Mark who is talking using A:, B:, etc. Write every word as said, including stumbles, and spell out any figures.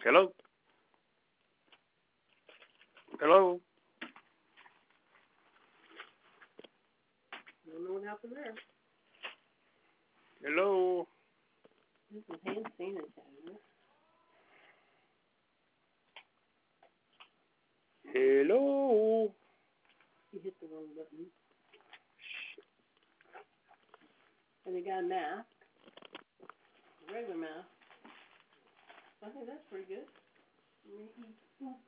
A: Hello? Hello?
B: I don't know what happened there.
A: Hello?
B: This is hand sanitizer.
A: Hello?
B: You hit the wrong button. And they got a mask. A regular mask. I think that's pretty good.